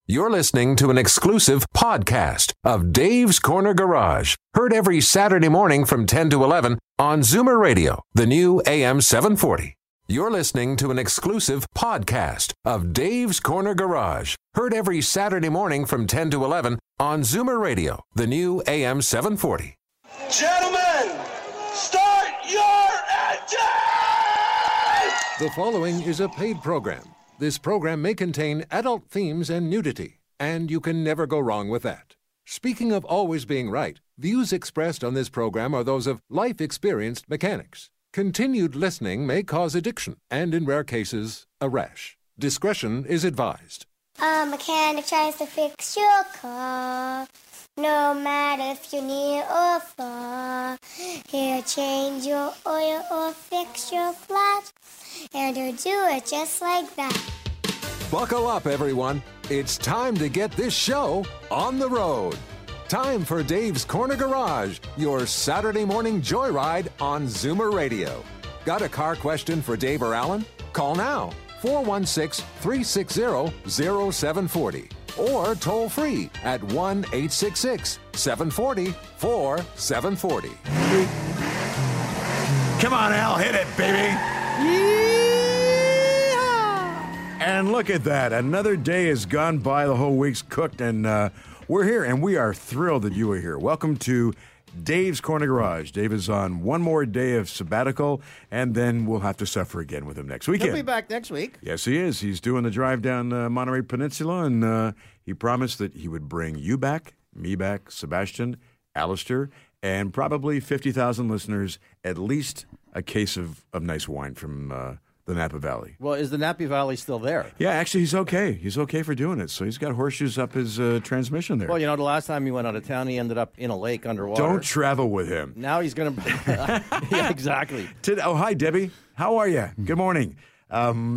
You're listening to an exclusive podcast of Dave's Corner Garage. Heard every Saturday morning from 10 to 11 on Zoomer Radio, the new AM 740. You're listening to an exclusive podcast of Dave's Corner Garage. Heard every Saturday morning from 10 to 11 on Zoomer Radio, the new AM 740. Gentlemen, start your engine! The following is a paid program. This program may contain adult themes and nudity, and you can never go wrong with that. Speaking of always being right, views expressed on this program are those of life-experienced mechanics. Continued listening may cause addiction, and in rare cases, a rash. Discretion is advised. A mechanic tries to fix your car, no matter if you're near or far. He'll change your oil or fix your flat, and he'll do it just like that. Buckle up, everyone. It's time to get this show on the road. Time for Dave's Corner Garage, your Saturday morning joyride on Zoomer Radio. Got a car question for Dave or Alan? Call now, 416-360-0740. Or toll free at 1-866-740-4740. Come on, Al, hit it, baby. And look at that. Another day has gone by. The whole week's cooked, and we're here, and we are thrilled that you are here. Welcome to Dave's Corner Garage. Dave is on one more day of sabbatical, and then we'll have to suffer again with him next weekend. He'll be back next week. Yes, he is. He's doing the drive down Monterey Peninsula, and he promised that he would bring you back, me back, Sebastian, Alistair, and probably 50,000 listeners, at least a case of nice wine from the Napa Valley. Well, is the Napa Valley still there? Yeah, actually, he's okay. He's okay for doing it. So he's got horseshoes up his transmission there. Well, you know, the last time he went out of town, he ended up in a lake underwater. Don't travel with him. Now he's going to... Yeah, exactly. Hi, Debbie. How are you? Good morning. On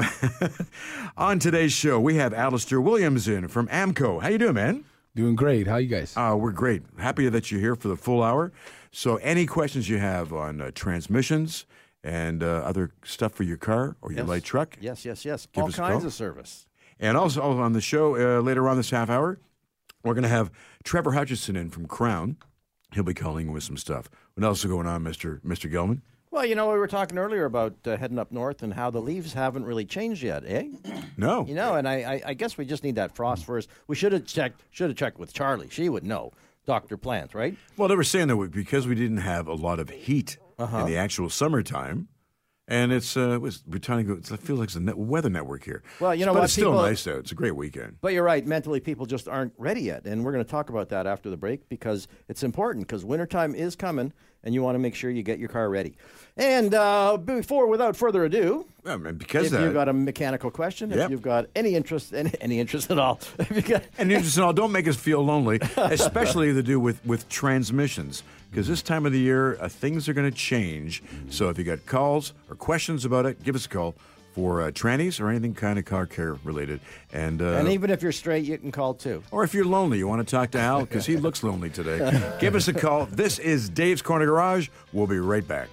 today's show, we have Alistair Williams in from AAMCO. How you doing, man? Doing great. How you guys? We're great. Happy that you're here for the full hour. So any questions you have on transmissions and other stuff for your car or your light truck? Yes. Give All us a kinds call. of service. And also on the show later on this half hour, we're going to have Trevor Hutchison in from Crown. He'll be calling with some stuff. What else is going on, Mr. Gelman? Well, you know, we were talking earlier about heading up north and how the leaves haven't really changed yet, eh? No. You know, and I guess we just need that frost first. We should have checked with Charlie. She would know. Dr. Plant, right? Well, they were saying that because we didn't have a lot of heat in the actual summertime, and we're trying to go. It feels like it's a weather network here. Well, you know but what? It's still nice out. It's a great weekend. But you're right. Mentally, people just aren't ready yet. And we're going to talk about that after the break because it's important because wintertime is coming and you want to make sure you get your car ready. And without further ado, because if you've got a mechanical question, if you've got any interest at all, if you got any interest at all, don't make us feel lonely, especially to do with transmissions. Because this time of the year, things are going to change. So if you got calls or questions about it, give us a call for trannies or anything kind of car care related. And even if you're straight, you can call too. Or if you're lonely, you want to talk to Al because he looks lonely today. Give us a call. This is Dave's Corner Garage. We'll be right back.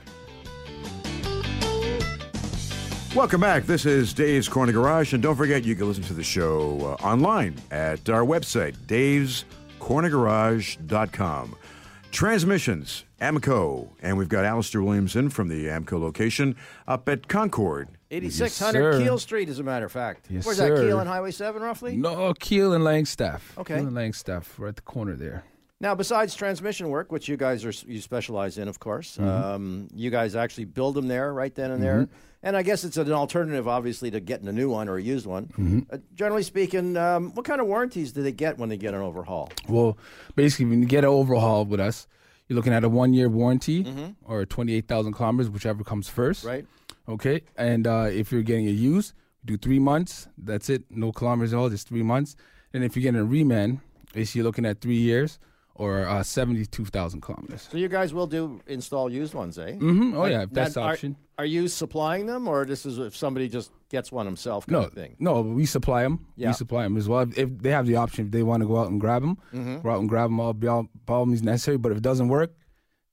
Welcome back. This is Dave's Corner Garage. And don't forget, you can listen to the show online at our website, davescornergarage.com. Transmissions, AAMCO, and we've got Alistair Williams in from the AAMCO location up at Concord. 8600 Keel Street, as a matter of fact. Yes, Where's sir. that, Keel and Highway 7, roughly? No, Keel and Langstaff. Okay. Keel and Langstaff, right at the corner there. Now, besides transmission work, which you guys you specialize in, of course, you guys actually build them there, right then and there. And I guess it's an alternative, obviously, to getting a new one or a used one. Generally speaking, what kind of warranties do they get when they get an overhaul? Well, basically, when you get an overhaul with us, you're looking at a 1-year warranty or 28,000 kilometers, whichever comes first. Right. Okay. And if you're getting a used, do 3 months. That's it. No kilometers at all, just 3 months. And if you're getting a reman, basically you're looking at 3 years or 72,000 kilometers. So you guys will install used ones, eh? Oh, yeah, if that's the option. Are you supplying them, or this is if somebody just gets one himself kind of thing? No, we supply them. Yeah. We supply them as well. If they have the option, if they want to go out and grab them, go out and grab them all, by all means necessary. But if it doesn't work,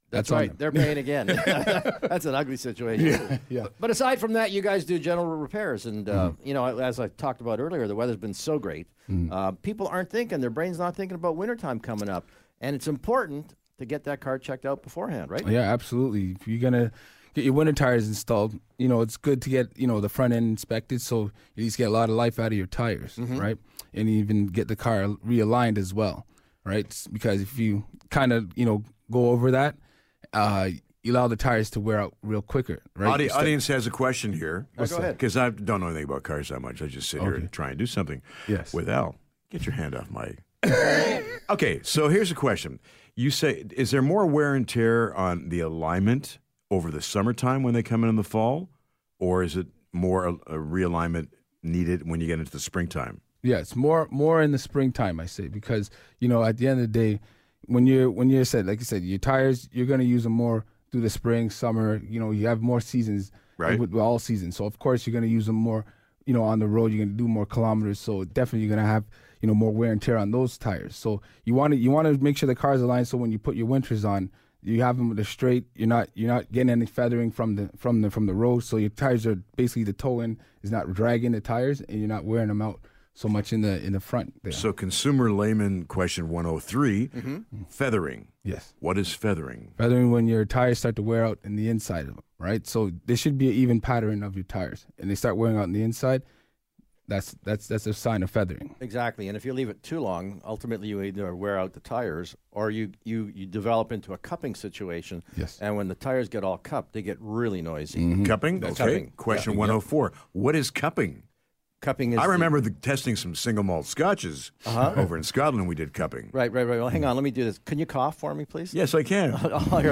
That's on right. them. They're paying again. That's an ugly situation. Yeah. But aside from that, you guys do general repairs. And, you know, as I talked about earlier, the weather's been so great. People aren't thinking, their brain's not thinking about wintertime coming up. And it's important to get that car checked out beforehand, right? Yeah, absolutely. If you're gonna get your winter tires installed, you know, it's good to get, you know, the front end inspected so you at least get a lot of life out of your tires, right? And even get the car realigned as well, right? Because if you kind of, you know, go over that, you allow the tires to wear out real quicker, right? Audience has a question here. Go ahead. Because I don't know anything about cars that much. I just sit here Okay. and try and do something Yes. with Al. Get your hand off my... Okay, so here's a question. You say, is there more wear and tear on the alignment over the summertime when they come in the fall? Or is it more a realignment needed when you get into the springtime? Yes, more in the springtime, I say, because, you know, at the end of the day, when you're set, like you said, your tires, you're going to use them more through the spring, summer. You know, you have more seasons, Right. with all seasons. So of course you're going to use them more, you know, on the road. You're going to do more kilometers. So definitely you're going to have, you know, more wear and tear on those tires. So you want to make sure the car's aligned. So when you put your winters on, you have them straight. You're not getting any feathering from the road. So your tires are basically, the toe end is not dragging the tires, and you're not wearing them out so much in the front there. So consumer layman question 103, feathering. Yes. What is feathering? Feathering, when your tires start to wear out in the inside of them, right? So there should be an even pattern of your tires, and they start wearing out on the inside. That's a sign of feathering. Exactly. And if you leave it too long, ultimately you either wear out the tires or you develop into a cupping situation. Yes. And when the tires get all cupped, they get really noisy. Cupping? That's Okay. cupping. Question Yeah. 104. What is cupping? Cupping is I remember testing some single malt scotches over in Scotland. We did cupping. Right. Well, hang on. Let me do this. Can you cough for me, please? Yes, I can. I'll hear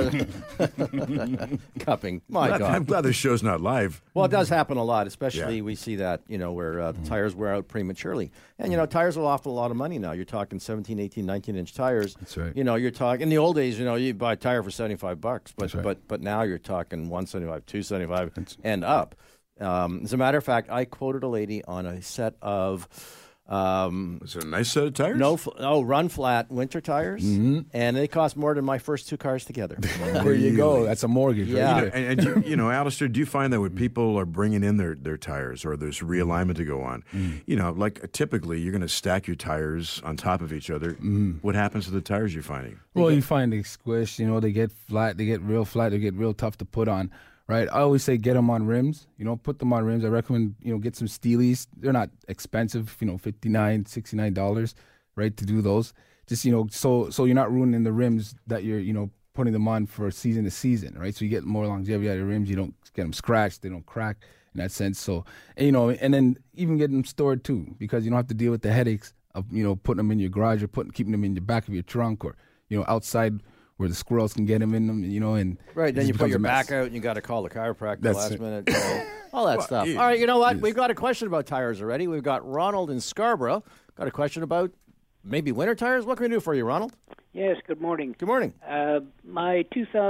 the cupping. My I'm God. glad this show's not live. Well, it does happen a lot, especially Yeah. we see that, you know, where the tires wear out prematurely. And, you know, tires are often a lot of money now. You're talking 17, 18, 19-inch tires. That's right. You know, you're talking, in the old days, you know, you'd buy a tire for $75, but That's right. but now you're talking $175, $275 and up. As a matter of fact, I quoted a lady on a set of Is it a nice set of tires? run flat winter tires, and they cost more than my first two cars together. There you go. That's a mortgage. Yeah. Right there. And you know, Alistair, do you find that when people are bringing in their tires or there's realignment to go on, you know, like typically you're going to stack your tires on top of each other. What happens to the tires you're finding? Well, you find they squish. You know, they get flat. They get real flat. They get real tough to put on. Right. I always say get them on rims. You know, put them on rims. I recommend, you know, get some Steelies. They're not expensive. You know, $59, $69, right, to do those. Just, you know, so you're not ruining the rims that you're, you know, putting them on for season to season, right? So you get more longevity out of your rims. You don't get them scratched. They don't crack in that sense. So, and, you know, and then even get them stored too, because you don't have to deal with the headaches of, you know, putting them in your garage or keeping them in the back of your trunk or, you know, outside where the squirrels can get them in them, you know, and Right, it then just you put becomes your a mess. back out and you got to call the chiropractor That's last it. minute, all that stuff. All right, you know what? We've got a question about tires already. We've got Ronald in Scarborough. Got a question about maybe winter tires. What can we do for you, Ronald? Yes, good morning. Good morning. My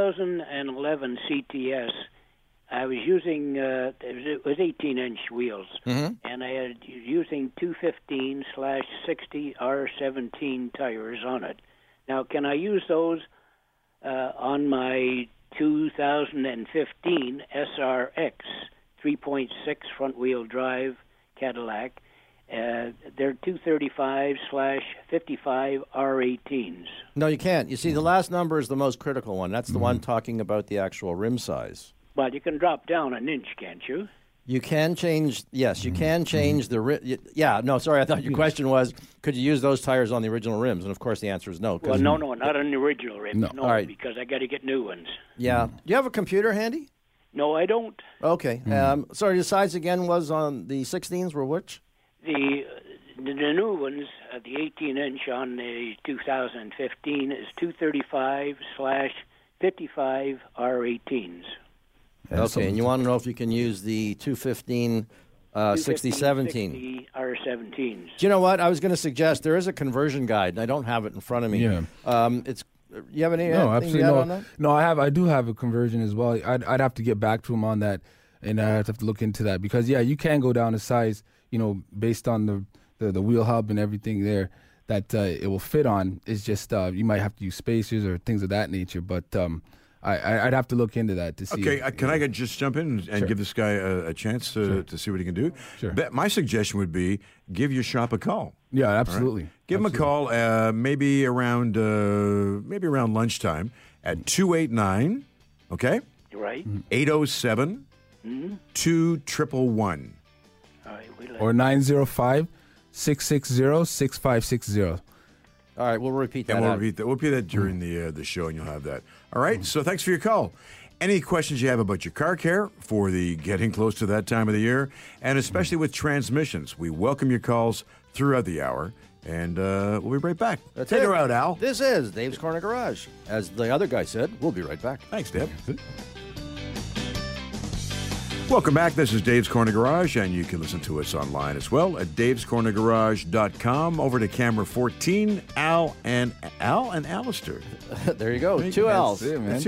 2011 CTS, I was using, it was 18-inch wheels, and I had using 215/60 R17 tires on it. Now, can I use those on my 2015 SRX 3.6 front-wheel drive Cadillac? They're 235/55 R18s. No, you can't. You see, the last number is the most critical one. That's the one talking about the actual rim size. But you can drop down an inch, can't you? You can change, yes, you can change the rim. Yeah, no, sorry, I thought your question was, could you use those tires on the original rims? And, of course, the answer is no. 'Cause- Well, no, not on the original rims. No, All right. because I got to get new ones. Yeah. Do you have a computer handy? No, I don't. Okay. Sorry, the size again was on the 16s were which? The new ones, the 18-inch on the 2015 is 235/55 R18s. Okay, and you want to know if you can use the 215 6017. 60 R17s. Do you know what? I was going to suggest there is a conversion guide, and I don't have it in front of me. Yeah. It's. You have any? No, anything absolutely to add no. on that? No, I do have a conversion as well. I'd have to get back to him on that, and I'd have to look into that because you can go down a size, you know, based on the wheel hub and everything there that it will fit on. It's just you might have to use spacers or things of that nature. But I'd have to look into that to see. Okay, can I just jump in and give this guy a chance to see what he can do? Sure. My suggestion would be give your shop a call. Yeah, absolutely. Right? Give him a call, maybe around lunchtime at 289. Okay. Right. 807 2111. All right. Or 905-660-6560. All right, we'll repeat that. And we'll repeat that during the show, and you'll have that. All right. So thanks for your call. Any questions you have about your car care for the getting close to that time of the year, and especially with transmissions, we welcome your calls throughout the hour, and we'll be right back. Take her out, Al. This is Dave's Corner Garage. As the other guy said, we'll be right back. Thanks, Dave. Welcome back. This is Dave's Corner Garage, and you can listen to us online as well at davescornergarage.com. Over to camera 14, Al and Alistair. There you go. Two L's. That's it, man.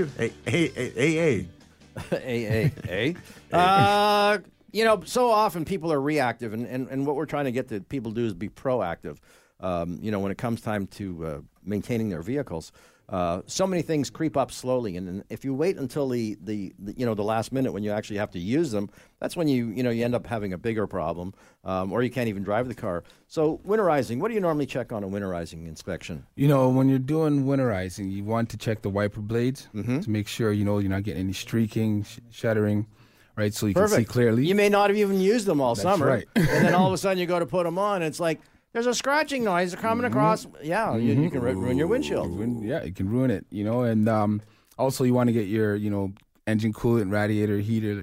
AA. So often people are reactive, and what we're trying to get the people to do is be proactive. When it comes time to maintaining their vehicles. So many things creep up slowly, and if you wait until the last minute when you actually have to use them, that's when you end up having a bigger problem, or you can't even drive the car. So winterizing, what do you normally check on a winterizing inspection? When you're doing winterizing, you want to check the wiper blades to make sure you're not getting any streaking, shattering, right? So you can see clearly. You may not have even used them all summer, right. And then all of a sudden you go to put them on, and it's like, there's a scratching noise coming across. Yeah, you can ruin your windshield. It can ruin it, and also you want to get your, engine coolant, radiator, heater,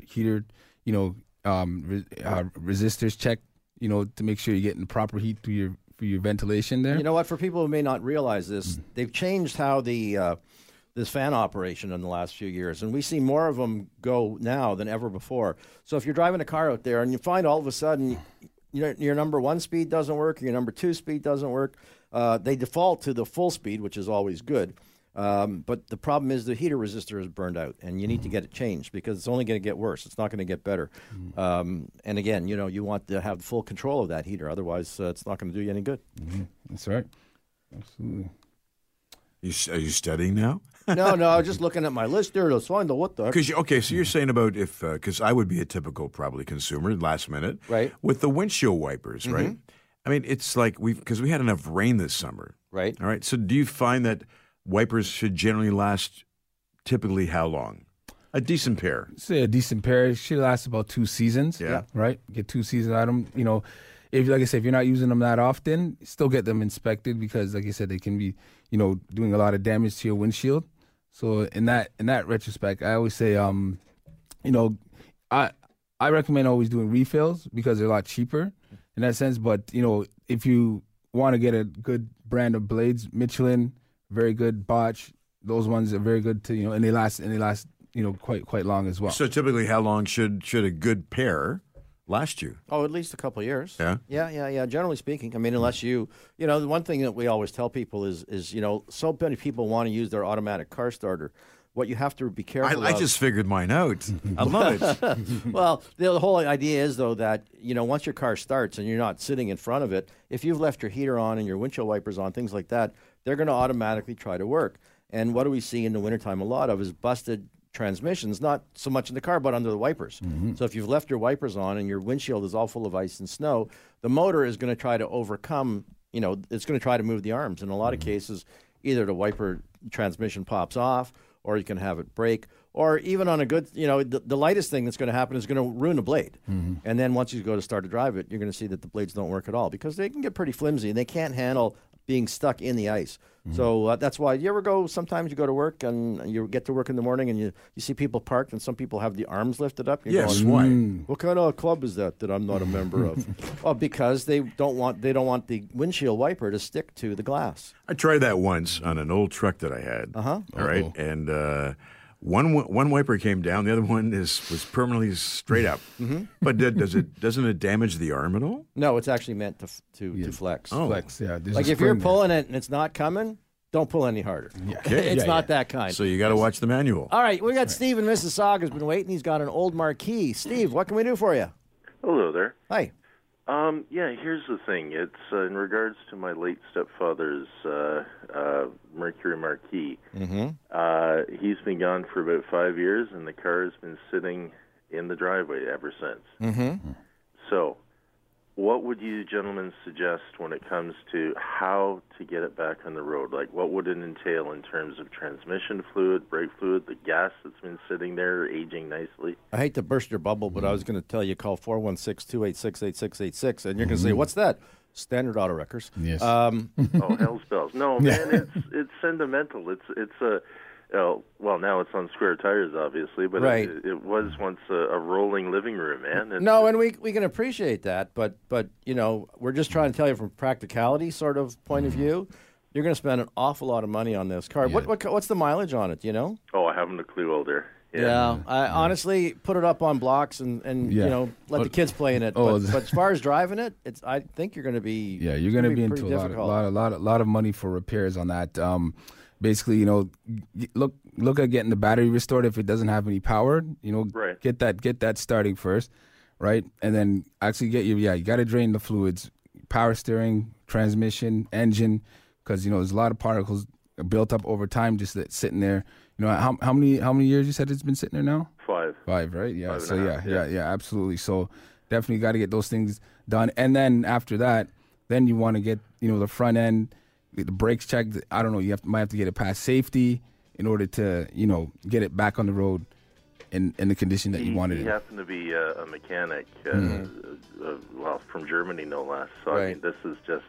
resistors checked, to make sure you're getting the proper heat through your ventilation there. You know what? For people who may not realize this, they've changed how this fan operation in the last few years, and we see more of them go now than ever before. So if you're driving a car out there and you find all of a sudden your number 1 speed doesn't work, or your number 2 speed doesn't work, they default to the full speed, which is always good. But the problem is the heater resistor is burned out, and you need to get it changed because it's only going to get worse. It's not going to get better. And again, you want to have full control of that heater. Otherwise, it's not going to do you any good. That's right. Absolutely. Are you studying now? No, I was just looking at my list there to find out what the... So you're saying about because I would be a typical probably consumer last minute. Right. With the windshield wipers, right? I mean, it's like because we had enough rain this summer. Right. All right. So do you find that wipers should generally last typically how long? A decent pair. Say a decent pair should last about 2 seasons. Yeah. Right? Get 2 seasons out of them. If, like I said, if you're not using them that often, still get them inspected because, like I said, they can be, doing a lot of damage to your windshield. So in that retrospect, I always say, I recommend always doing refills because they're a lot cheaper in that sense. But if you want to get a good brand of blades, Michelin, very good. Bosch, those ones are very good too. And they last quite long as well. So typically, how long should a good pair last you? Oh, at least a couple of years. Yeah? Yeah. Generally speaking. I mean, unless the one thing that we always tell people is so many people want to use their automatic car starter. What you have to be careful I just figured mine out. I love it. Well, the whole idea is, though, that, once your car starts and you're not sitting in front of it, if you've left your heater on and your windshield wipers on, things like that, they're going to automatically try to work. And what do we see in the wintertime a lot of is busted transmissions, not so much in the car, but under the wipers. So if you've left your wipers on and your windshield is all full of ice and snow, the motor is going to try to overcome, it's going to try to move the arms. In a lot of cases, either the wiper transmission pops off, or you can have it break, or even on a good, the lightest thing that's going to happen is going to ruin the blade. And then once you go to start to drive it, you're going to see that the blades don't work at all because they can get pretty flimsy and they can't handle being stuck in the ice. So that's why sometimes you go to work and you get to work in the morning and you see people parked and some people have the arms lifted up. Yes, going, why? What kind of club is that I'm not a member of? Well, because they don't want the windshield wiper to stick to the glass. I tried that once on an old truck that I had. All right, and one wiper came down, the other one was permanently straight up. But doesn't it damage the arm at all? No, it's actually meant to flex. Oh. Flex, yeah. Like if you're pulling it and it's not coming, don't pull any harder. It's not that kind. So you got to watch the manual. All right, we got Steve in Mississauga has been waiting. He's got an old Marquis. Steve, what can we do for you? Hello there. Hi. Yeah, here's the thing. It's in regards to my late stepfather's Mercury Marquis. He's been gone for about 5 years, and the car has been sitting in the driveway ever since. So, what would you gentlemen suggest when it comes to how to get it back on the road? Like, what would it entail in terms of transmission fluid, brake fluid, the gas that's been sitting there aging nicely? I hate to burst your bubble, but I was going to tell you, call 416-286-8686, and you're going to say, what's that? Standard Auto Wreckers. Yes. Oh, hell's bells. No, man, it's sentimental. It's a... well, now it's on square tires, obviously, but Right. it was once a rolling living room, man. No, and we can appreciate that, but you know, we're just trying to tell you from practicality sort of point of view, you're going to spend an awful lot of money on this car. Yeah. What's the mileage on it? Do you know? Oh, I haven't a clue, Elder. I honestly put it up on blocks and Yeah. you know let the kids play in it. Oh, But as far as driving it, I think you're going to be you're going to be pretty into a difficult. lot of money for repairs on that. Basically, you know, look at getting the battery restored if it doesn't have any power. You know, Right. get that starting first, right? And then actually you got to drain the fluids, power steering, transmission, engine, because you know there's a lot of particles built up over time just sitting there. You know, how many years you said it's been sitting there now? 5. 5, right? Yeah. 5 So and a half, yeah, absolutely. So definitely got to get those things done, and then after that, then you want to get the front end, the brakes checked. I don't know. Might have to get it past safety in order to get it back on the road in the condition that you wanted He it. happened to be a mechanic, well, from Germany, no less. So I mean, this is just.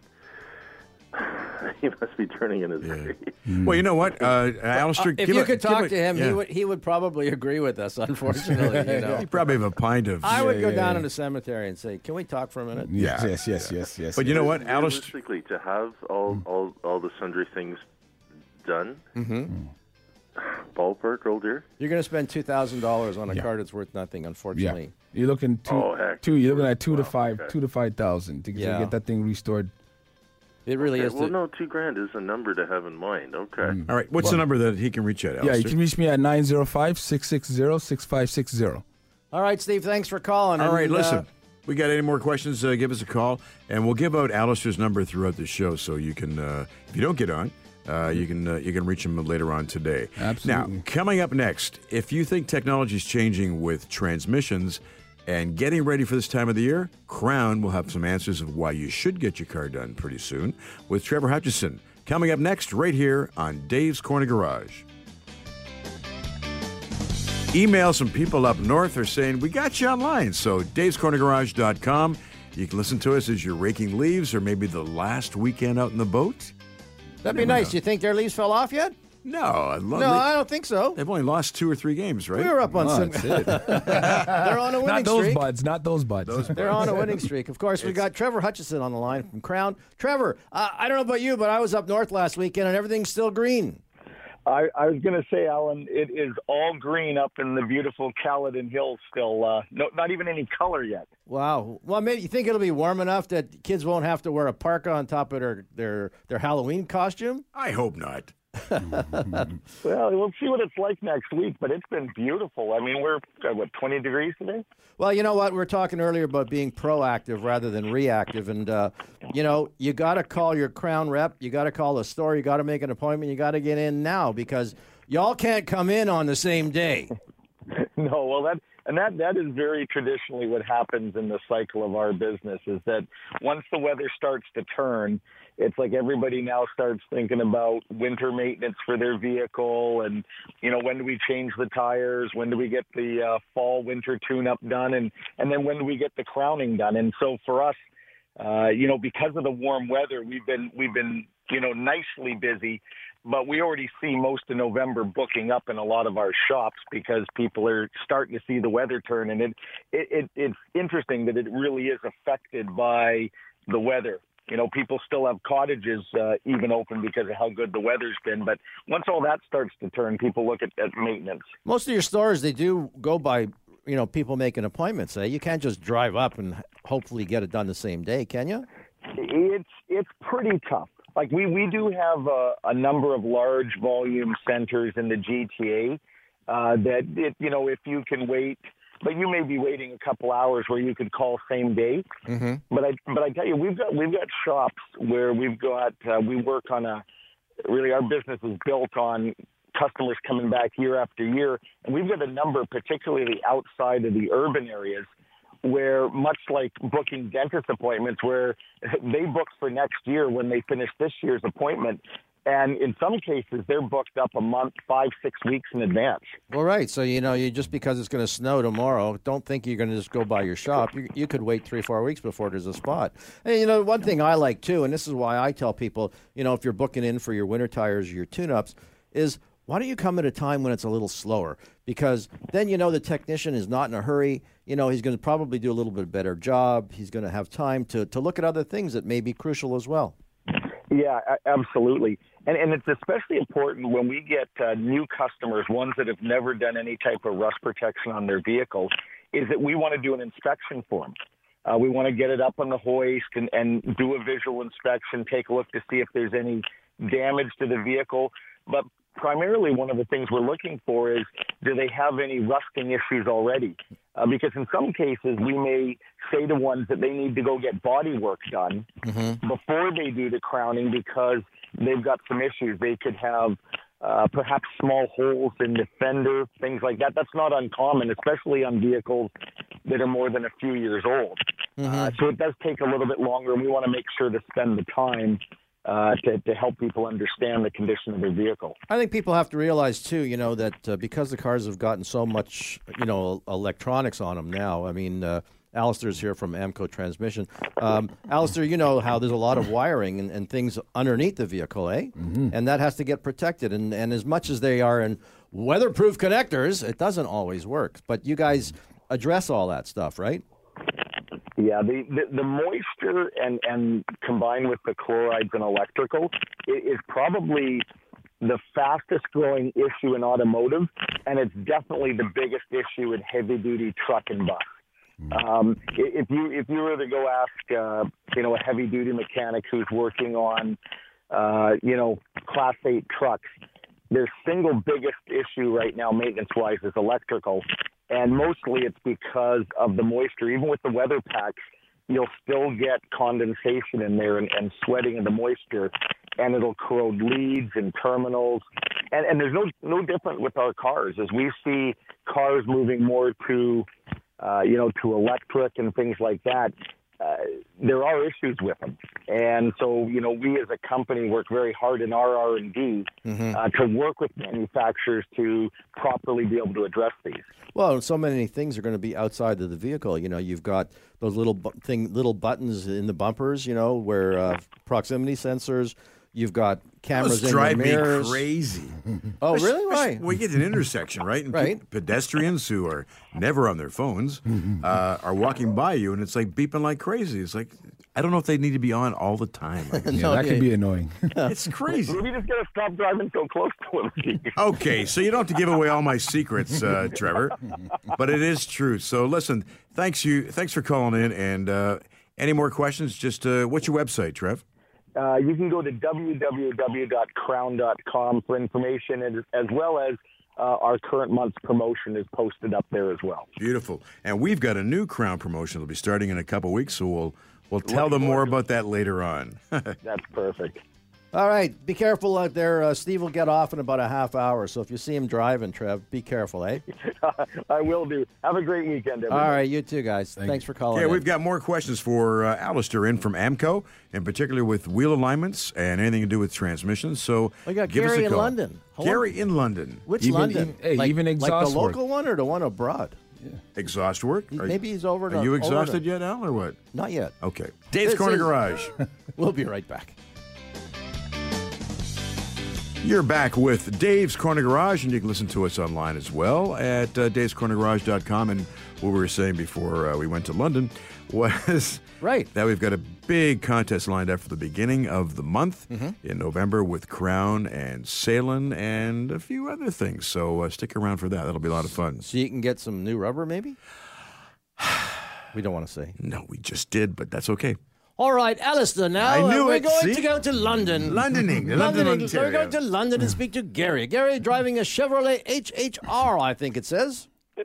He must be turning in his grave. Well, you know what, Alistair? If you could talk to him, he would probably agree with us. Unfortunately, you know. You probably have a pint of. I would go down in the cemetery and say, "Can we talk for a minute?" Yes. But you know what, Alistair? Realistically, to have all the sundry things done, ballpark, old dear. You're going to spend $2,000 on a car that's worth nothing. Unfortunately, You're looking You're looking at 2,000 to 5,000 to get that thing restored. It really is. Well, no, $2,000 is a number to have in mind. Okay. All right. What's the number that he can reach at, Alistair? Yeah, you can reach me at 905-660-6560. All right, Steve. Thanks for calling. All right, listen. We got any more questions? Give us a call, and we'll give out Alistair's number throughout the show, so you can, if you don't get on, you can reach him later on today. Absolutely. Now, coming up next, if you think technology is changing with transmissions and getting ready for this time of the year, Crown will have some answers of why you should get your car done pretty soon with Trevor Hutchison. Coming up next, right here on Dave's Corner Garage. Email some people up north are saying, we got you online. So davescornergarage.com. You can listen to us as you're raking leaves or maybe the last weekend out in the boat. That'd be nice. You think their leaves fell off yet? No, I don't think so. They've only lost 2 or 3 games, right? We were up on some. That's it. They're on a winning Not those streak. buds. Not those buds. They're on a winning streak. Of course, we got Trevor Hutchison on the line from Crown. Trevor, I don't know about you, but I was up north last weekend and everything's still green. I was going to say, Alan, it is all green up in the beautiful Caledon Hills still. Not even any color yet. Wow. Well, maybe you think it'll be warm enough that kids won't have to wear a parka on top of their Halloween costume? I hope not. Well, we'll see what it's like next week, but it's been beautiful. I mean, we're, 20 degrees today? Well, you know what? We were talking earlier about being proactive rather than reactive. And, you got to call your Crown rep. You got to call the store. You got to make an appointment. You got to get in now because y'all can't come in on the same day. No, well, that is very traditionally what happens in the cycle of our business is that once the weather starts to turn, it's like everybody now starts thinking about winter maintenance for their vehicle and, when do we change the tires? When do we get the fall-winter tune-up done? And then when do we get the crowning done? And so for us, because of the warm weather, we've been nicely busy, but we already see most of November booking up in a lot of our shops because people are starting to see the weather turn. And it's interesting that it really is affected by the weather. People still have cottages even open because of how good the weather's been. But once all that starts to turn, people look at maintenance. Most of your stores, they do go by, people making appointments. You can't just drive up and hopefully get it done the same day, can you? It's pretty tough. Like we do have a number of large volume centers in the GTA that, if you can wait but you may be waiting a couple hours where you could call same day. But I tell you, we've got shops where we work on really our business is built on customers coming back year after year, and we've got a number, particularly outside of the urban areas, where much like booking dentist appointments, where they book for next year when they finish this year's appointment. And in some cases, they're booked up a month, 5-6 weeks in advance. Well, right. So, you just because it's going to snow tomorrow, don't think you're going to just go by your shop. You could wait 3-4 weeks before there's a spot. And, one thing I like, too, and this is why I tell people, if you're booking in for your winter tires or your tune-ups, is why don't you come at a time when it's a little slower? Because then the technician is not in a hurry. He's going to probably do a little bit better job. He's going to have time to look at other things that may be crucial as well. Yeah, absolutely. And it's especially important when we get new customers, ones that have never done any type of rust protection on their vehicle, is that we want to do an inspection for them. We want to get it up on the hoist and do a visual inspection, take a look to see if there's any damage to the vehicle. But primarily one of the things we're looking for is, do they have any rusting issues already? Because in some cases, we may say to ones that they need to go get body work done before they do the crowning because they've got some issues. They could have perhaps small holes in the fender, things like that. That's not uncommon, especially on vehicles that are more than a few years old. So it does take a little bit longer, and we want to make sure to spend the time to help people understand the condition of their vehicle. I think people have to realize, too, that because the cars have gotten so much, electronics on them now. I mean, Alistair's here from AMCO Transmission. Alistair, you know how there's a lot of wiring and things underneath the vehicle, eh? And that has to get protected. And as much as they are in weatherproof connectors, it doesn't always work. But you guys address all that stuff, right? Yeah, the moisture and combined with the chlorides and electrical is probably the fastest growing issue in automotive, and it's definitely the biggest issue in heavy duty truck and bus. If you were to go ask a heavy duty mechanic who's working on Class 8 trucks, their single biggest issue right now maintenance wise is electrical. And mostly it's because of the moisture. Even with the weather packs, you'll still get condensation in there and sweating of the moisture, and it'll corrode leads and terminals. And there's no different with our cars. As we see cars moving more to electric and things like that, there are issues with them. And so, we as a company work very hard in our R&D to work with manufacturers to properly be able to address these. Well, so many things are going to be outside of the vehicle. You've got those little buttons in the bumpers, where proximity sensors. You've got cameras in the mirrors. Drive me crazy. Oh, really? Right. We get to an intersection, right? And right. Pedestrians who are never on their phones are walking by you, and it's like beeping like crazy. It's like, I don't know if they need to be on all the time. That can be annoying. It's crazy. We just got to stop driving so close to them. Okay, so you don't have to give away all my secrets, Trevor, but it is true. So listen, thanks for calling in, and any more questions, just what's your website, Trev? You can go to www.crown.com for information, as well as our current month's promotion is posted up there as well. Beautiful. And we've got a new Crown promotion that'll be starting in a couple weeks, so we'll tell them more about that later on. That's perfect. All right, be careful out there. Steve will get off in about a half hour, so if you see him driving, Trev, be careful, eh? I will do. Have a great weekend, everybody. All right, you too, guys. Thanks for calling. Yeah, we've got more questions for Alistair in from AMCO, and particularly with wheel alignments and anything to do with transmissions. So we got give Gary us a call. in London. Gary in London. Which London? Even exhaust like the work. local one or the one abroad? Yeah. Exhaust work? Maybe he's over. Are you exhausted yet, Al, or what? Not yet. Okay. Dave's Corner Garage. We'll be right back. You're back with Dave's Corner Garage, and you can listen to us online as well at davescornergarage.com. And what we were saying before we went to London was that we've got a big contest lined up for the beginning of the month in November with Crown and Salem and a few other things. So stick around for that. That'll be a lot of fun. So you can get some new rubber, maybe? We don't want to say. No, we just did, but that's okay. All right, Alistair, now I knew we're going to go to London. London, Ontario. Ontario. We're going to London and speak to Gary. Gary driving a Chevrolet HHR, I think it says. Yep.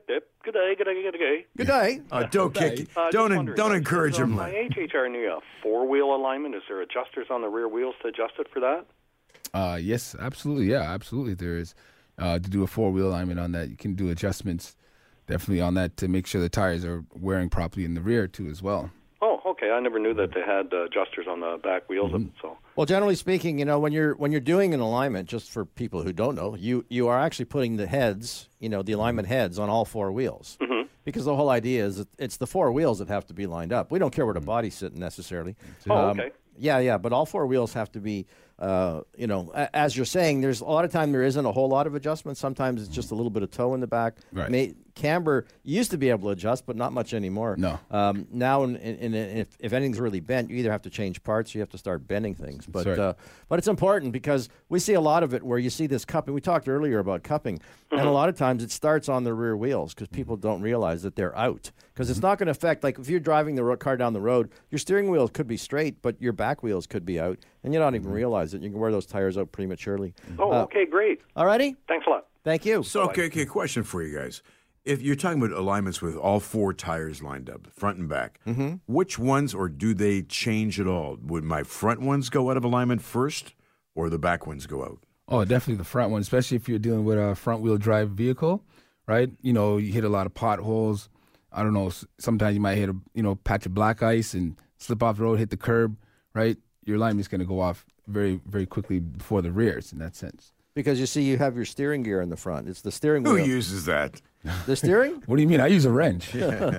Good day, good day, good day. Good day. Don't kick. Don't encourage him. My HHR new four-wheel alignment. Is there adjusters on the rear wheels to adjust it for that? Yes, absolutely. Yeah, absolutely. There is to do a four-wheel alignment on that. You can do adjustments definitely on that to make sure the tires are wearing properly in the rear too as well. Oh, okay. I never knew that they had adjusters on the back wheels. So. Well, generally speaking, you know, when you're doing an alignment, just for people who don't know, you are actually putting the heads, you know, the alignment heads on all four wheels. Mm-hmm. Because the whole idea is that it's the four wheels that have to be lined up. We don't care where the body's sitting necessarily. Oh, okay. Yeah, but all four wheels have to be, you know, as you're saying, there's a lot of time there isn't a whole lot of adjustments. Sometimes it's just a little bit of toe in the back. Right. Camber used to be able to adjust, but not much anymore. No. Now, if anything's really bent, you either have to change parts or you have to start bending things. But but it's important because we see a lot of it where you see this cupping. We talked earlier about cupping, and a lot of times it starts on the rear wheels because people don't realize that they're out. Because it's not going to affect, like if you're driving the car down the road, your steering wheel could be straight, but your back wheels could be out, and you don't even realize it. You can wear those tires out prematurely. Oh, okay, great. All righty? Thanks a lot. Thank you. So, okay, question for you guys. If you're talking about alignments with all four tires lined up, front and back, which ones, or do they change at all? Would my front ones go out of alignment first, or the back ones go out? Oh, definitely the front one, especially if you're dealing with a front-wheel drive vehicle, right? You know, you hit a lot of potholes. I don't know, sometimes you might hit a patch of black ice and slip off the road, hit the curb, right? Your alignment's going to go off very, very quickly before the rears in that sense. Because you see, you have your steering gear in the front. It's the steering wheel. Who uses that? The steering? What do you mean? I use a wrench.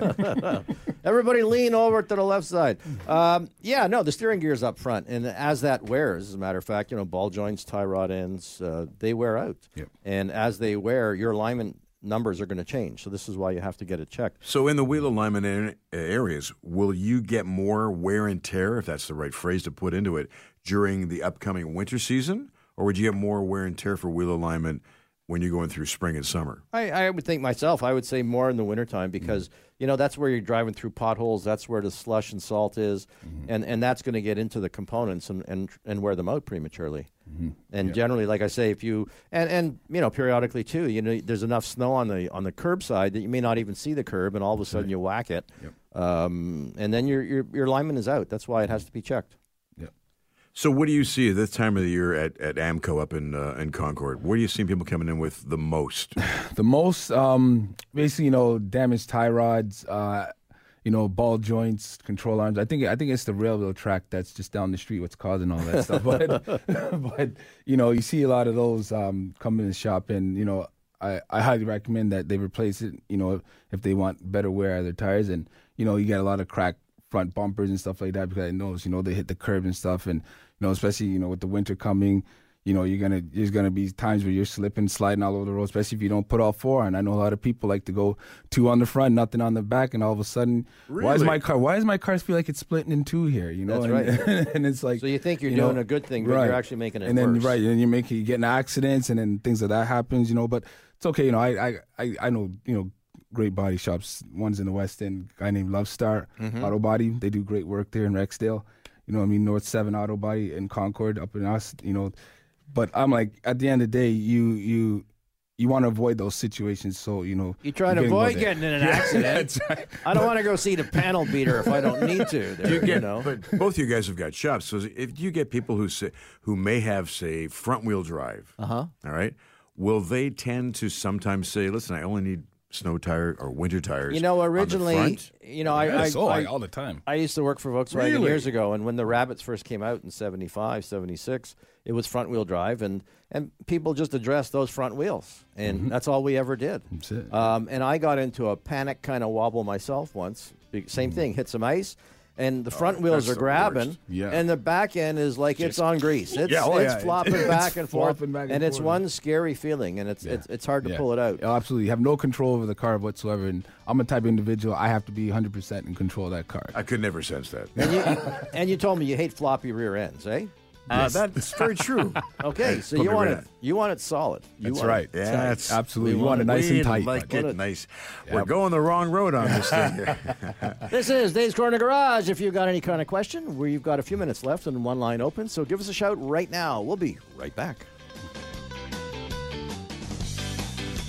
Everybody lean over to the left side. The steering gear's up front. And as that wears, as a matter of fact, you know, ball joints, tie rod ends, they wear out. Yep. And as they wear, your alignment numbers are going to change. So this is why you have to get it checked. So in the wheel alignment areas, will you get more wear and tear, if that's the right phrase to put into it, during the upcoming winter season? Or would you get more wear and tear for wheel alignment when you're going through spring and summer? I would think myself, I would say more in the wintertime because, you know, that's where you're driving through potholes. That's where the slush and salt is. And that's going to get into the components and wear them out prematurely. And generally, like I say, if you, and you know, periodically too, you know, there's enough snow on the curb side that you may not even see the curb and all of a sudden you whack it. And then your alignment is out. That's why it has to be checked. So what do you see this time of the year at AMCO up in Concord? What are you seeing people coming in with the most? The most, basically, you know, damaged tie rods, you know, ball joints, control arms. I think it's the railroad track that's just down the street what's causing all that stuff. But you know, you see a lot of those come in the shop, and you know, I highly recommend that they replace it. You know, if they want better wear out of their tires, and you know, you get a lot of cracked front bumpers and stuff like that because I know, you know, they hit the curb and stuff, and you know, especially, you know, with the winter coming, you know, there's gonna be times where you're slipping, sliding all over the road, especially if you don't put all four on. I know a lot of people like to go two on the front, nothing on the back, and all of a sudden, really? why does my car feel like it's splitting in two here? You know, that's right. And it's like, so you think you're doing a good thing, but you're actually making it and then, worse. Right, and you're getting accidents, and then things like that happens, you know. But it's okay, you know. I know, you know, great body shops. One's in the West End, a guy named Love Star Auto Body. They do great work there in Rexdale. You know what I mean? North 7 Auto Body in Concord up in us, you know. But I'm like, at the end of the day, you want to avoid those situations. So, you know. You try to avoid getting in an accident. That's right. I don't want to go see the panel beater if I don't need to. There, you know. But both of you guys have got shops. So if you get people who may have, say, front-wheel drive, all right, will they tend to sometimes say, listen, I only need snow tire or winter tires? You know, originally, you know, I all the time. I used to work for Volkswagen years ago, and when the Rabbits first came out in 75, 76, it was front wheel drive, and people just addressed those front wheels, and that's all we ever did. That's it. And I got into a panic kind of wobble myself once. Same thing, hit some ice. And the front wheels are grabbing, and the back end is like it's on grease. It's flopping back and forth, and it's one scary feeling, and it's hard to pull it out. Oh, absolutely, you have no control over the car whatsoever. And I'm a type of individual; I have to be 100% in control of that car. I could never sense that. And you told me you hate floppy rear ends, eh? That's very true. Okay, so you want it solid. That's right. Yeah, absolutely. You want it nice and tight. Like it nice. We're going the wrong road on this thing here. This is Dave's Corner Garage. If you've got any kind of question, we've got a few minutes left and one line open, so give us a shout right now. We'll be right back.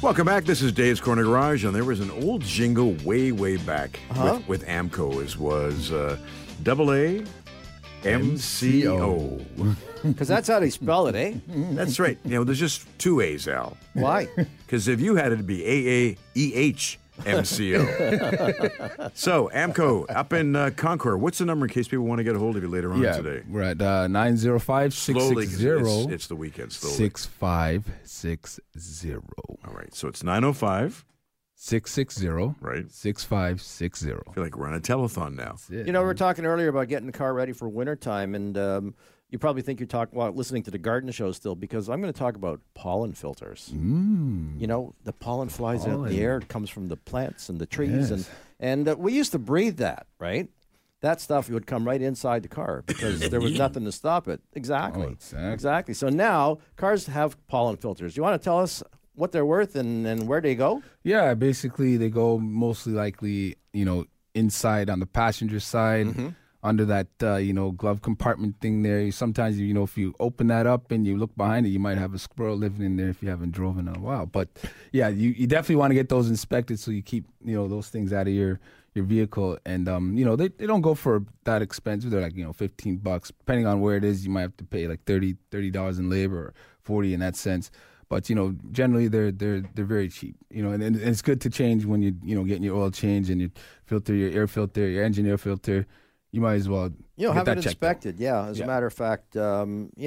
Welcome back. This is Dave's Corner Garage, and there was an old jingle way back with Amco. It was AA MCO. Because that's how they spell it, eh? That's right. You know, there's just two A's, Al. Why? Because if you had it, it'd be AAEH. MCO. So, Amco, up in Concord, what's the number in case people want to get a hold of you later on today? We're at 905-660. It's the weekend, slowly. 6560. All right, so it's 905. 660. Right. 6560. I feel like we're on a telethon now. You know, we were talking earlier about getting the car ready for wintertime, and you probably think you're listening to the garden show still, because I'm going to talk about pollen filters. You know, the pollen flies out in the air. It comes from the plants and the trees, and we used to breathe that, right? That stuff would come right inside the car because there was nothing to stop it. Exactly. Exactly. So now cars have pollen filters. You want to tell us what they're worth and where they go? Yeah, basically they go mostly likely, inside on the passenger side. Under that, glove compartment thing there. Sometimes, if you open that up and you look behind it, you might have a squirrel living in there if you haven't driven in a while. But, yeah, you definitely want to get those inspected so you keep, those things out of your vehicle. And, they don't go for that expensive. They're like, $15. Depending on where it is, you might have to pay like $30 in labor or $40 in that sense. But, generally they're very cheap, and it's good to change when you, getting your oil change and your filter, your air filter, your engine air filter. You might as well have it inspected. Yeah, as a matter of fact, for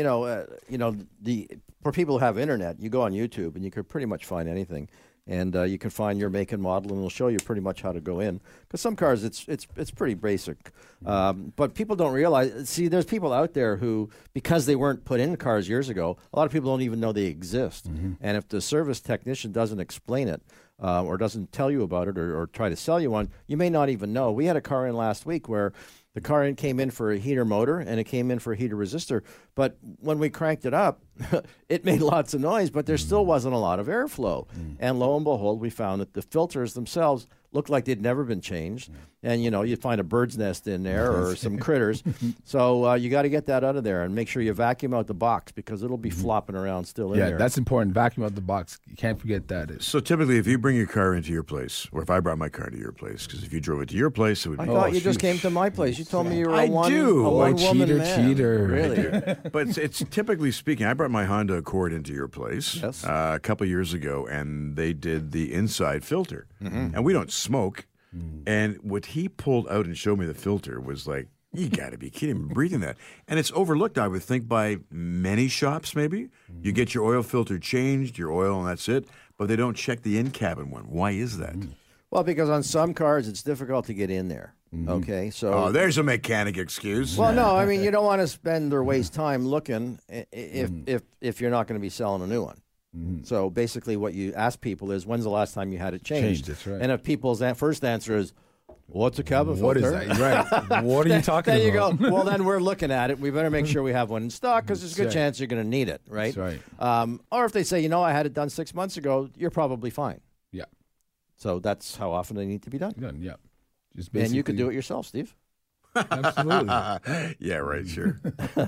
people who have internet, you go on YouTube and you can pretty much find anything, and you can find your make and model, and it'll show you pretty much how to go in. Because some cars, it's pretty basic, but people don't realize. See, there's people out there who, because they weren't put in cars years ago, a lot of people don't even know they exist. And if the service technician doesn't explain it, or doesn't tell you about it, or try to sell you one, you may not even know. We had a car in last week where the car came in for a heater motor and it came in for a heater resistor. But when we cranked it up, it made lots of noise, but there still wasn't a lot of airflow. And lo and behold, we found that the filters themselves looked like they'd never been changed. And, you'd find a bird's nest in there or some critters. So you got to get that out of there and make sure you vacuum out the box because it'll be flopping around still in there. Yeah, that's important. Vacuum out the box. You can't forget that. So typically if you bring your car into your place, or if I brought my car to your place, because if you drove it to your place, it would be... I thought you just came to my place. You told me you were a do. one-woman man. Cheater. Really? But it's typically speaking, I brought my Honda Accord into your place Yes. A couple of years ago, and they did the inside filter. And we don't smoke. And what he pulled out and showed me the filter was like, you got to be kidding me, breathing that. And it's overlooked, I would think, by many shops maybe. You get your oil filter changed, your oil, and that's it. But they don't check the in-cabin one. Why is that? Well, because on some cars, it's difficult to get in there. Okay, so... there's a mechanic excuse. Well, no, I mean, you don't want to spend or waste time looking if you're not going to be selling a new one. So basically what you ask people is, when's the last time you had it changed? That's right. And if people's first answer is, what's a cabin filter? What is that? Right. What are you talking about? Then you go, well, then we're looking at it. We better make sure we have one in stock because there's a good chance you're going to need it, right? That's right. Or if they say, I had it done 6 months ago, you're probably fine. Yeah. So that's how often they need to be done. Yeah. Just and you could do it yourself, Steve. Absolutely. Yeah, right, sure.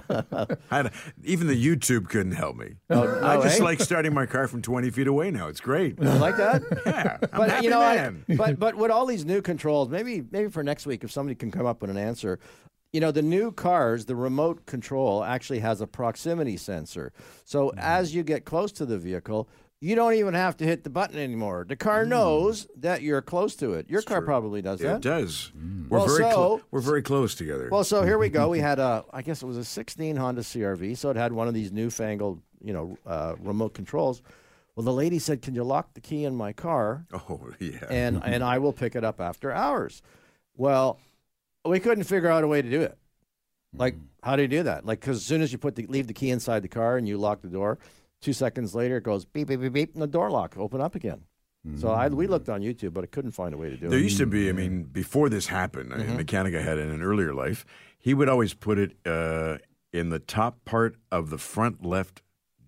Even the YouTube couldn't help me. I just like starting my car from 20 feet away now. It's great. You like that? Yeah, I'm but happy man. But with all these new controls, maybe for next week, if somebody can come up with an answer. The new cars, the remote control actually has a proximity sensor. So as you get close to the vehicle, you don't even have to hit the button anymore. The car knows that you're close to it. Your car probably does that. It does. Well, we're very close together. Well, so here we go. We had I guess it was a 16 Honda CR-V, so it had one of these newfangled, remote controls. Well, the lady said, "Can you lock the key in my car?" Oh, yeah. And I will pick it up after hours. Well, we couldn't figure out a way to do it. Like, how do you do that? Like, because as soon as you leave the key inside the car and you lock the door, 2 seconds later, it goes beep, beep, beep, beep, and the door lock open up again. So we looked on YouTube, but I couldn't find a way to do it. There used to be, before this happened, a mechanic I had in an earlier life, he would always put it in the top part of the front left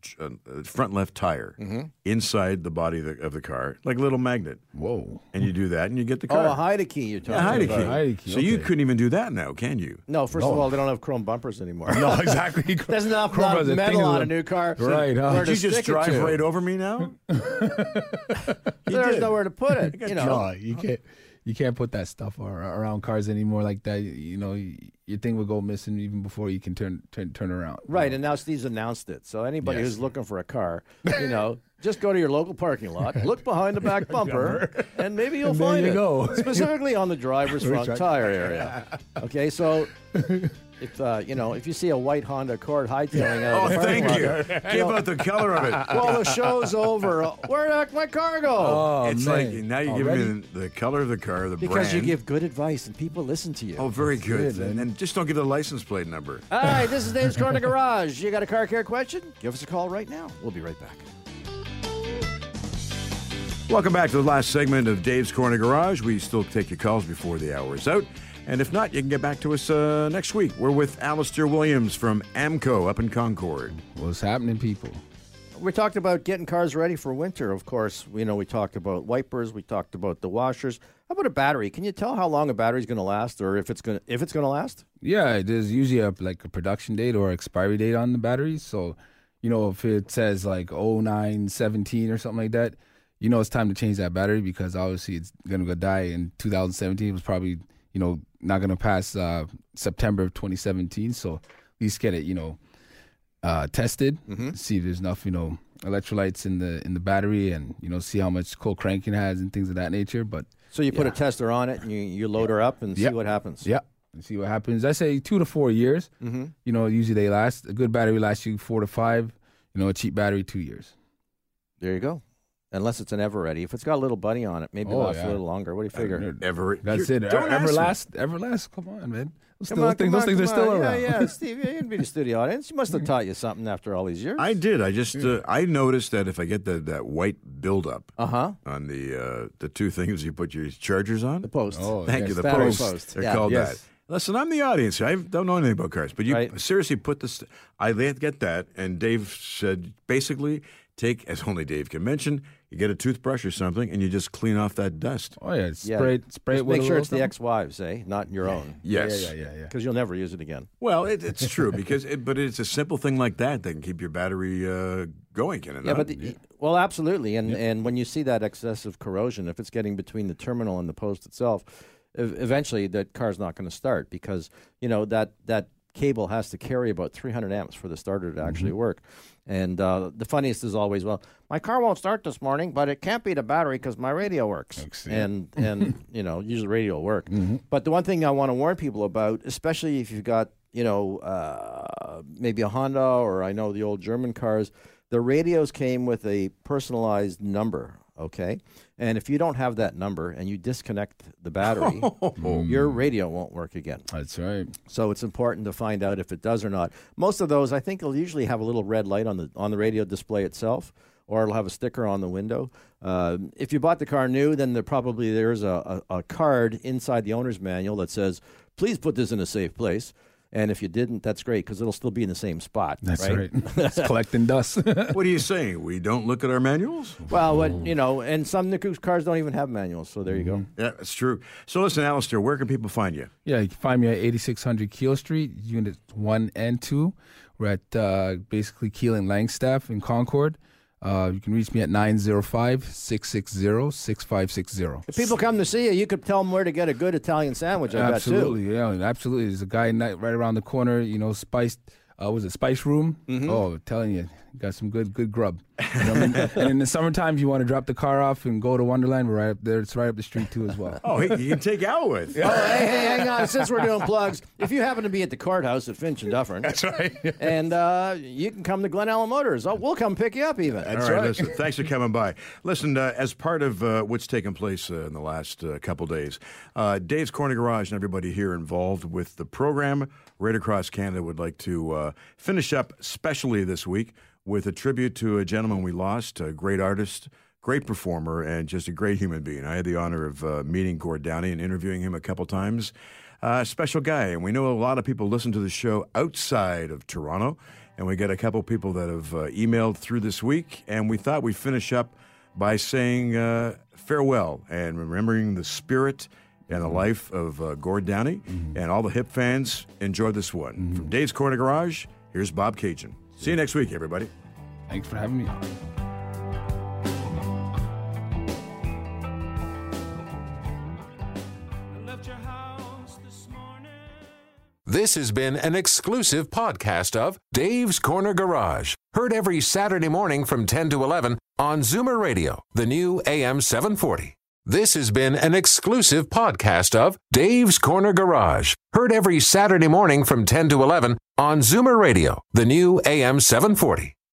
front left tire inside the body of the car, like a little magnet. Whoa. And you do that, and you get the car. Oh, a hide key you're talking hide about. key. Hide key, So you okay. couldn't even do that now, can you? No, first of all, they don't have chrome bumpers anymore. No, exactly. There's enough Chrome was a metal thing on of a new car. Right, huh? where Did to you just stick it drive to. right over me now? There's nowhere to put it. You know. No, you can't put that stuff around cars anymore like that. You know, your thing will go missing even before you can turn around. Right, and now Steve's announced it. So anybody Yes. who's looking for a car, just go to your local parking lot, look behind the back bumper, and maybe you'll And there find you it. go. Specifically on the driver's front tire area. Okay, so if you see a white Honda Accord hightailing out of the parking thank lot, you. Give out the color of it. well, the show's over. Where'd my car go? Oh, It's man. like now you give me the color of the car, the because brand. you give good advice and people listen to you. Oh, very good. good, man. And just don't give the license plate number. All right, this is Dave's Corner Garage. You got a car care question? Give us a call right now. We'll be right back. Welcome back to the last segment of Dave's Corner Garage. We still take your calls before the hour is out. And if not, you can get back to us next week. We're with Alistair Williams from AMCO up in Concord. What's happening, people? We talked about getting cars ready for winter, of course. We talked about wipers. We talked about the washers. How about a battery? Can you tell how long a battery's going to last, or if it's going to last? Yeah, there's usually a production date or expiry date on the batteries. So, if it says like 0917 or something like that, it's time to change that battery because obviously it's going to die in 2017. It was probably, not going to pass September of 2017. So at least get it, tested, see if there's enough, electrolytes in the battery and, see how much cold cranking it has and things of that nature. But So you put a tester on it and you load her up and see what happens. Yeah. And see what happens. I say 2 to 4 years. Usually they last. A good battery lasts you 4 to 5. A cheap battery, 2 years. There you go. Unless it's an Ever-Ready. If it's got a little buddy on it, maybe it lasts a little longer. What do you figure? That's it. Everlast. Come on, man. Those things are still around. Yeah, Steve, you can be the studio audience. You must have taught you something after all these years. I did. I just I noticed that if I get that white buildup on the two things you put your chargers on, the post. Oh, thank you. The battery post. They're called that. Listen, I'm the audience. I don't know anything about cars, but you seriously put this. I get that, and Dave said basically take, as only Dave can mention, you get a toothbrush or something, and you just clean off that dust. Oh yeah, spray it. Just with make a sure it's little the ex-wives, not your own. Yes. Yeah. Because you'll never use it again. Well, it's true but it's a simple thing like that that can keep your battery going, can it? Yeah, not? but well, absolutely. And when you see that excessive corrosion, if it's getting between the terminal and the post itself, eventually that car's not going to start because that cable has to carry about 300 amps for the starter to actually work. And the funniest is always, well, my car won't start this morning, but it can't be the battery because my radio works. And usually the radio will work. But the one thing I want to warn people about, especially if you've got, maybe a Honda or I know the old German cars, the radios came with a personalized number. Okay. And if you don't have that number and you disconnect the battery, your radio won't work again. That's right. So it's important to find out if it does or not. Most of those, I think, will usually have a little red light on the radio display itself, or it'll have a sticker on the window. If you bought the car new, then there's a card inside the owner's manual that says, please put this in a safe place. And if you didn't, that's great because it'll still be in the same spot. That's right. It's collecting dust. What are you saying? We don't look at our manuals? Well, and some Niku cars don't even have manuals, so there you go. Yeah, that's true. So listen, Alistair, where can people find you? Yeah, you can find me at 8600 Keel Street, Unit 1 and 2. We're at basically Keel and Langstaff in Concord. You can reach me at 905-660-6560. If people come to see you, you could tell them where to get a good Italian sandwich. Absolutely, absolutely. There's a guy right around the corner, spiced. Was it Spice Room? Oh, I'm telling you, got some good grub. And in the summertime, if you want to drop the car off and go to Wonderland, we're right up there. It's right up the street too as well. Oh, you can take Al with. Oh, hey, hang on. Since we're doing plugs, if you happen to be at the courthouse at Finch and Dufferin, that's right. And you can come to Glen Ellen Motors. We'll come pick you up even. That's right. Listen, thanks for coming by. Listen, as part of what's taken place in the last couple days, Dave's Corner Garage and everybody here involved with the program right across Canada would like to finish up specially this week with a tribute to a gentleman we lost, a great artist, great performer, and just a great human being. I had the honor of meeting Gord Downey and interviewing him a couple times. Special guy, and we know a lot of people listen to the show outside of Toronto, And we got a couple people that have emailed through this week, and we thought we'd finish up by saying farewell and remembering the spirit and the life of Gord Downey. And all the hip fans, enjoy this one. From Dave's Corner Garage, here's Bob Cajun. See you next week, everybody. Thanks for having me on. This has been an exclusive podcast of Dave's Corner Garage. Heard every Saturday morning from 10 to 11 on Zoomer Radio, the new AM 740. This has been an exclusive podcast of Dave's Corner Garage. Heard every Saturday morning from 10 to 11 on Zoomer Radio, the new AM 740.